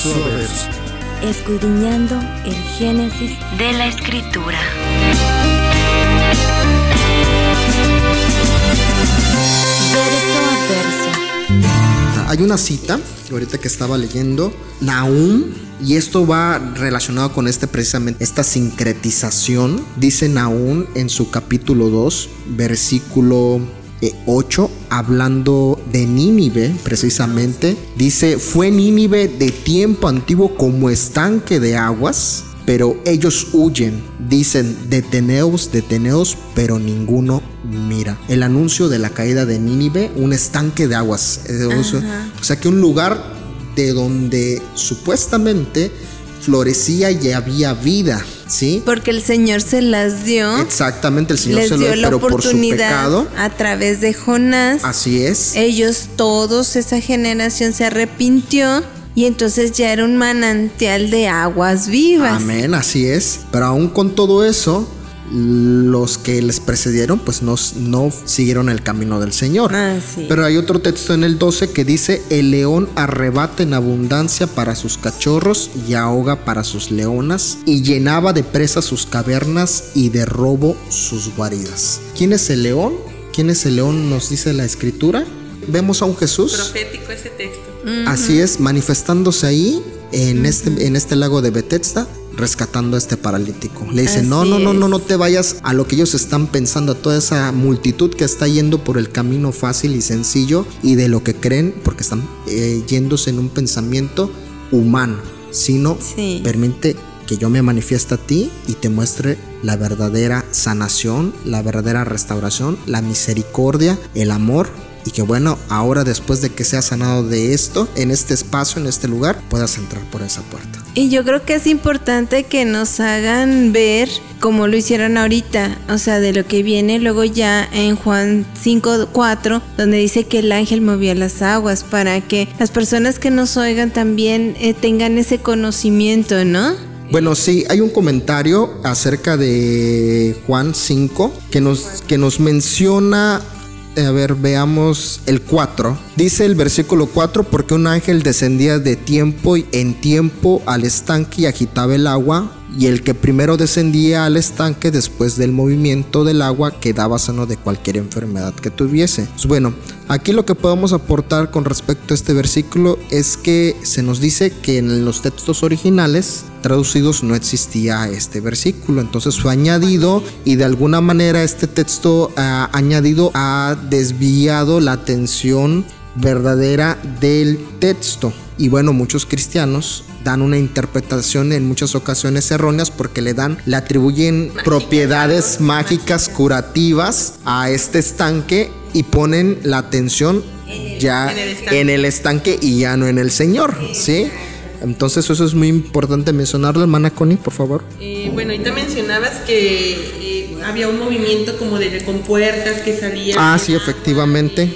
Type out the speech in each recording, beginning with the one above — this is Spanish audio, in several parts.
verso a verso, escudriñando el génesis de la Escritura. Verso a verso. Hay una cita, ahorita que estaba leyendo, Nahum, y esto va relacionado con precisamente esta sincretización. Dice Nahum en su capítulo 2, versículo 8, hablando de Nínive precisamente. Dice: fue Nínive de tiempo antiguo como estanque de aguas, pero ellos huyen. Dicen: deteneos, deteneos, pero ninguno mira. El anuncio de la caída de Nínive, un estanque de aguas. O sea que un lugar de donde supuestamente florecía y había vida, ¿sí? Porque el Señor se las dio. Exactamente, el Señor les se dio lo dio, pero por su pecado. A través de Jonás. Así es. Ellos todos, esa generación se arrepintió. Y entonces ya era un manantial de aguas vivas. Amén, así es. Pero aún con todo eso, los que les precedieron pues no siguieron el camino del Señor. Sí. Pero hay otro texto en el 12 que dice: el león arrebata en abundancia para sus cachorros y ahoga para sus leonas, y llenaba de presa sus cavernas y de robo sus guaridas. ¿Quién es el león? ¿Quién es el león? Nos dice la Escritura. Vemos a un Jesús profético ese texto. Así es, manifestándose ahí en este lago de Betesda, rescatando a este paralítico. Le dice: no te vayas a lo que ellos están pensando, a toda esa multitud que está yendo por el camino fácil y sencillo y de lo que creen, porque están yéndose en un pensamiento humano, sino permite que yo me manifieste a ti y te muestre la verdadera sanación, la verdadera restauración, la misericordia, el amor. Y que bueno, ahora después de que seas sanado de esto, en este espacio, en este lugar, puedas entrar por esa puerta. Y yo creo que es importante que nos hagan ver como lo hicieron ahorita, o sea, de lo que viene luego ya en Juan 5:4, donde dice que el ángel movía las aguas, para que las personas que nos oigan también tengan ese conocimiento, ¿no? Bueno, sí, hay un comentario acerca de Juan 5 que nos menciona. A ver, veamos el 4. Dice el versículo 4: porque un ángel descendía de tiempo en tiempo al estanque y agitaba el agua, y el que primero descendía al estanque después del movimiento del agua quedaba sano de cualquier enfermedad que tuviese. Pues bueno, aquí lo que podemos aportar con respecto a este versículo es que se nos dice que en los textos originales traducidos no existía este versículo, entonces fue añadido, y de alguna manera este texto añadido ha desviado la atención verdadera del texto. Y bueno, muchos cristianos dan una interpretación en muchas ocasiones erróneas porque le atribuyen propiedades mágicas curativas a este estanque y ponen la atención ya en el estanque y ya no en el Señor, ¿sí? Entonces eso es muy importante mencionarlo, hermana Connie, por favor. Bueno, ahorita mencionabas que había un movimiento como de compuertas que salían. Sí, efectivamente.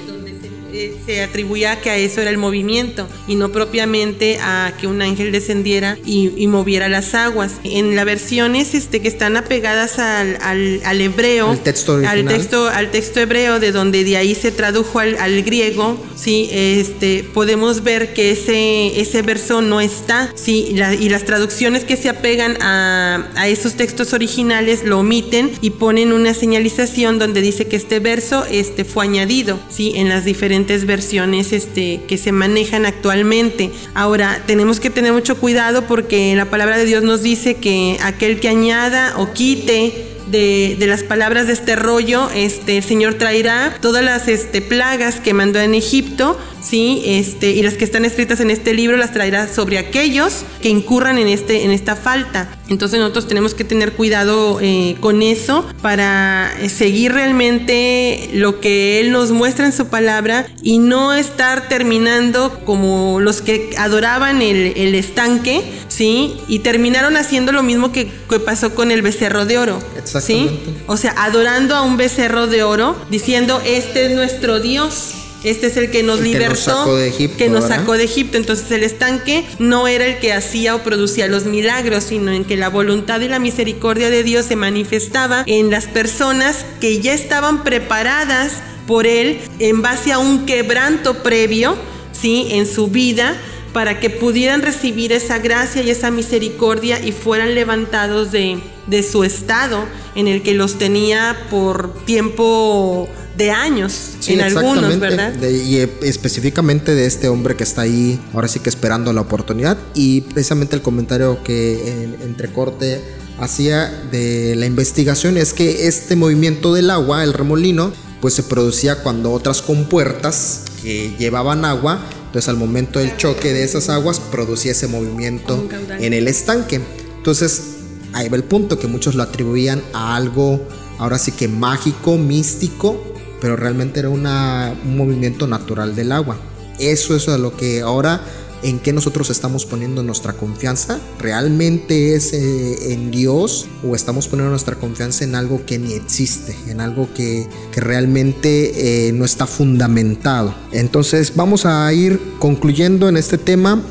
Se atribuía que a eso era el movimiento y no propiamente a que un ángel descendiera y moviera las aguas. En las versiones que están apegadas al hebreo, el texto original, al texto hebreo, de ahí se tradujo al griego, sí, podemos ver que ese verso no está, sí, y las traducciones que se apegan a esos textos originales lo omiten y ponen una señalización donde dice que este verso fue añadido, sí, en las diferentes versiones que se manejan actualmente. Ahora, tenemos que tener mucho cuidado porque la palabra de Dios nos dice que aquel que añada o quite de las palabras de este rollo, el Señor traerá todas las plagas que mandó en Egipto, ¿sí? Y las que están escritas en este libro las traerá sobre aquellos que incurran en esta falta. Entonces nosotros tenemos que tener cuidado con eso para seguir realmente lo que Él nos muestra en su palabra y no estar terminando como los que adoraban el estanque, ¿sí? Y terminaron haciendo lo mismo que pasó con el becerro de oro. ¿Sí? O sea, adorando a un becerro de oro, diciendo: este es nuestro Dios, este es el que nos libertó, que nos sacó de Egipto. Entonces el estanque no era el que hacía o producía los milagros, sino en que la voluntad y la misericordia de Dios se manifestaba en las personas que ya estaban preparadas por Él en base a un quebranto previo, ¿sí? En su vida, para que pudieran recibir esa gracia y esa misericordia y fueran levantados de su estado en el que los tenía por tiempo de años, sí, en algunos, ¿verdad? Y específicamente de este hombre que está ahí, ahora sí que esperando la oportunidad. Y precisamente el comentario que entrecorte hacía de la investigación es que este movimiento del agua, el remolino, pues se producía cuando otras compuertas que llevaban agua, entonces al momento del choque de esas aguas producía ese movimiento en el estanque. Entonces ahí va el punto, que muchos lo atribuían a algo ahora sí que mágico, místico, pero realmente era un movimiento natural del agua. Eso es a lo que ahora, en qué nosotros estamos poniendo nuestra confianza. ¿Realmente es en Dios o estamos poniendo nuestra confianza en algo que ni existe, en algo que realmente no está fundamentado? Entonces vamos a ir concluyendo en este tema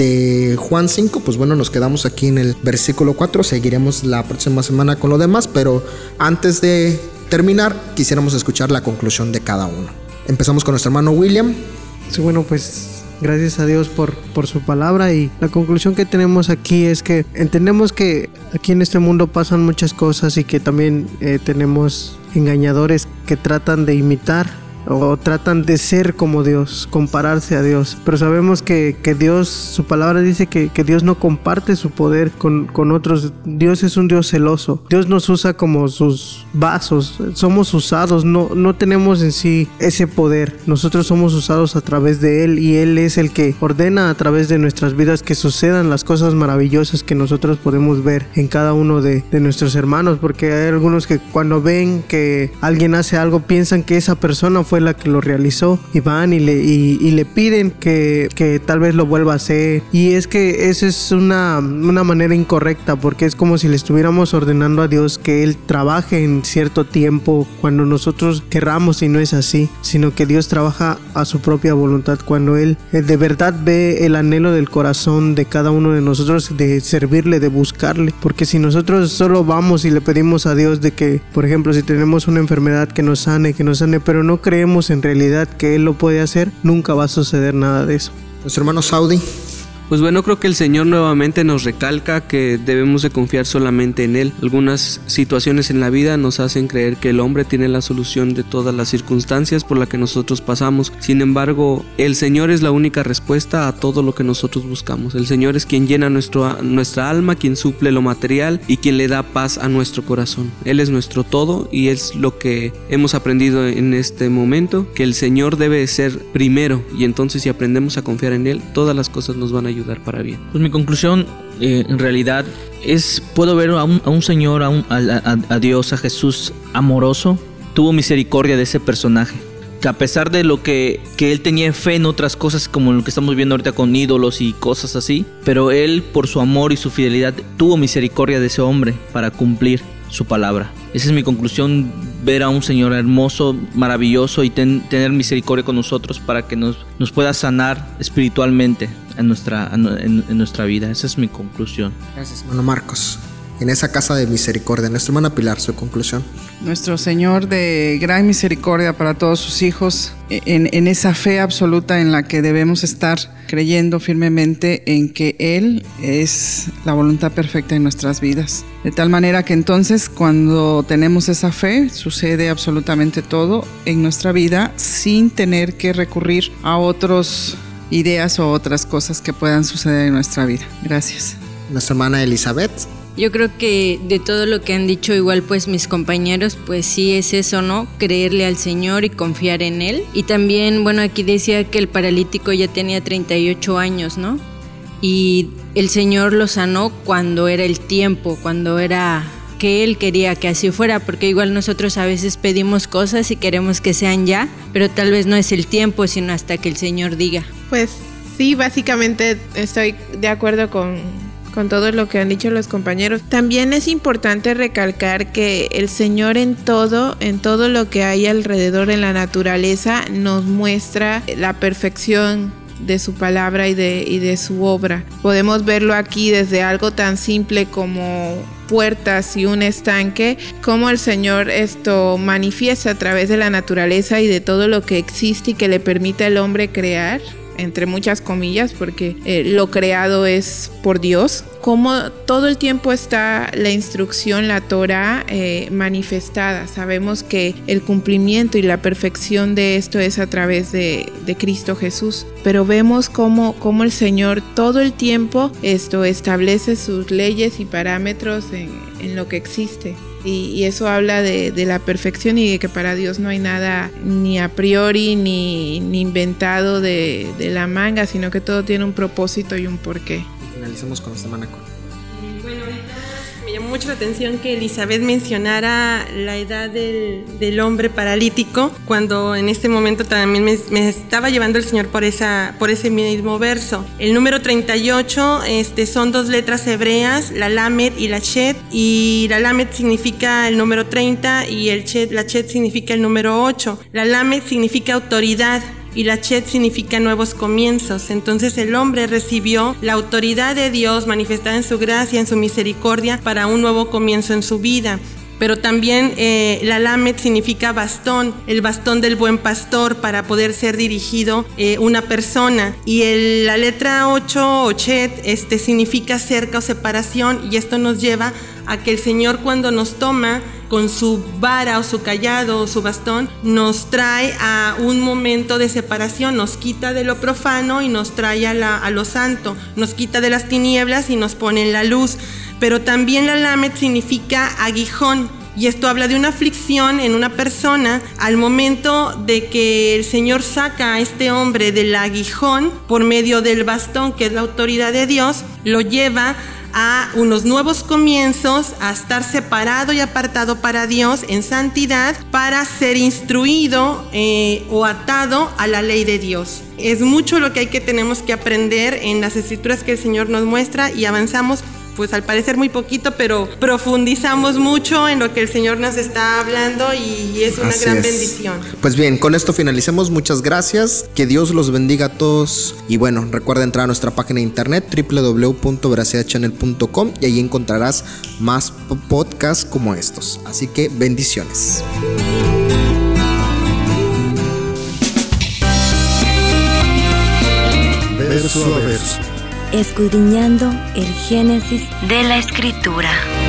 de Juan 5, pues bueno, nos quedamos aquí en el versículo 4, seguiremos la próxima semana con lo demás, pero antes de terminar quisiéramos escuchar la conclusión de cada uno. Empezamos con nuestro hermano William. Sí, bueno, pues gracias a Dios por su palabra, y la conclusión que tenemos aquí es que entendemos que aquí en este mundo pasan muchas cosas y que también tenemos engañadores que tratan de imitar o tratan de ser como Dios, compararse a Dios, pero sabemos que Dios, su palabra dice que Dios no comparte su poder con otros. Dios es un Dios celoso. Dios nos usa como sus vasos, somos usados, no tenemos en sí ese poder. Nosotros somos usados a través de Él, y Él es el que ordena a través de nuestras vidas que sucedan las cosas maravillosas que nosotros podemos ver en cada uno de nuestros hermanos, porque hay algunos que cuando ven que alguien hace algo piensan que esa persona fue la que lo realizó, y van y le piden que tal vez lo vuelva a hacer. Y es que esa es una manera incorrecta, porque es como si le estuviéramos ordenando a Dios que Él trabaje en cierto tiempo cuando nosotros querramos, y no es así, sino que Dios trabaja a su propia voluntad, cuando Él de verdad ve el anhelo del corazón de cada uno de nosotros de servirle, de buscarle. Porque si nosotros solo vamos y le pedimos a Dios de que, por ejemplo, si tenemos una enfermedad, que nos sane, pero no creemos en realidad que Él lo puede hacer, nunca va a suceder nada de eso. Nuestro hermano Saudi. Pues bueno, creo que el Señor nuevamente nos recalca que debemos de confiar solamente en Él. Algunas situaciones en la vida nos hacen creer que el hombre tiene la solución de todas las circunstancias por las que nosotros pasamos. Sin embargo, el Señor es la única respuesta a todo lo que nosotros buscamos. El Señor es quien llena nuestra alma, quien suple lo material y quien le da paz a nuestro corazón. Él es nuestro todo, y es lo que hemos aprendido en este momento, que el Señor debe ser primero, y entonces si aprendemos a confiar en Él, todas las cosas nos van a ayudar para bien. Pues mi conclusión en realidad es, puedo ver a un Señor, a Dios, a Jesús amoroso. Tuvo misericordia de ese personaje, que a pesar de lo que él tenía fe en otras cosas, como lo que estamos viendo ahorita con ídolos y cosas así, pero él, por su amor y su fidelidad, tuvo misericordia de ese hombre para cumplir su palabra. Esa es mi conclusión, ver a un Señor hermoso, maravilloso, y tener misericordia con nosotros para que nos pueda sanar espiritualmente en nuestra vida. Esa es mi conclusión. Gracias, hermano Marcos. En esa casa de misericordia, nuestra hermana Pilar, su conclusión. Nuestro Señor de gran misericordia para todos sus hijos, en esa fe absoluta en la que debemos estar, creyendo firmemente en que Él es la voluntad perfecta en nuestras vidas. De tal manera que entonces, cuando tenemos esa fe, sucede absolutamente todo en nuestra vida sin tener que recurrir a otras ideas o otras cosas que puedan suceder en nuestra vida. Gracias. Nuestra hermana Elizabeth. Yo creo que de todo lo que han dicho igual pues mis compañeros, pues sí es eso, ¿no? Creerle al Señor y confiar en Él. Y también, bueno, aquí decía que el paralítico ya tenía 38 años, ¿no? Y el Señor lo sanó cuando era el tiempo, cuando era que Él quería que así fuera, porque igual nosotros a veces pedimos cosas y queremos que sean ya, pero tal vez no es el tiempo, sino hasta que el Señor diga. Pues sí, básicamente estoy de acuerdo con todo lo que han dicho los compañeros. También es importante recalcar que el Señor en todo lo que hay alrededor en la naturaleza nos muestra la perfección de su palabra y de su obra. Podemos verlo aquí desde algo tan simple como puertas y un estanque, como el Señor esto manifiesta a través de la naturaleza y de todo lo que existe y que le permite al hombre crear. entre muchas comillas, porque lo creado es por Dios, como todo el tiempo está la instrucción, la Torah manifestada. Sabemos que el cumplimiento y la perfección de esto es a través de Cristo Jesús, pero vemos cómo el Señor todo el tiempo establece sus leyes y parámetros en lo que existe. Y eso habla de la perfección y de que para Dios no hay nada ni a priori ni inventado de la manga, sino que todo tiene un propósito y un porqué. Finalicemos con esta semana. Bueno, ahorita me llamó mucho la atención que Elizabeth mencionara la edad del hombre paralítico, cuando en este momento también me estaba llevando el Señor por ese mismo verso. El número 38 son 2 letras hebreas, la Lamed y la Chet, y la Lamed significa el número 30 y la Chet significa el número 8. La Lamed significa autoridad y la Chet significa nuevos comienzos. Entonces el hombre recibió la autoridad de Dios manifestada en su gracia, en su misericordia, para un nuevo comienzo en su vida. Pero también la Lamed significa bastón, el bastón del buen pastor para poder ser dirigido una persona. Y la letra 8 o Chet significa cerca o separación, y esto nos lleva a que el Señor, cuando nos toma con su vara o su cayado o su bastón, nos trae a un momento de separación, nos quita de lo profano y nos trae a lo santo, nos quita de las tinieblas y nos pone en la luz. Pero también la Lamed significa aguijón, y esto habla de una aflicción en una persona al momento de que el Señor saca a este hombre del aguijón por medio del bastón, que es la autoridad de Dios, lo lleva a unos nuevos comienzos, a estar separado y apartado para Dios en santidad, para ser instruido o atado a la ley de Dios. Es mucho lo que tenemos que aprender en las escrituras que el Señor nos muestra, y avanzamos pues al parecer muy poquito, pero profundizamos mucho en lo que el Señor nos está hablando, y es una gran bendición. Pues bien, con esto finalicemos. Muchas gracias, que Dios los bendiga a todos, y bueno, recuerda entrar a nuestra página de internet www.veracidadchannel.com y ahí encontrarás más podcasts como estos, así que bendiciones. Verso a verso, escudriñando el génesis de la Escritura.